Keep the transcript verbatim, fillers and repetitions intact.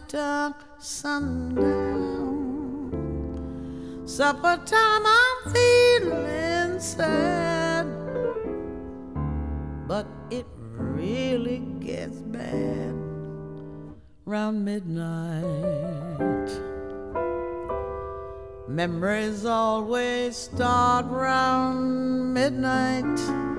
after sundown. Supper time, I'm feeling sad, but it really gets bad round midnight. Memories always start round midnight.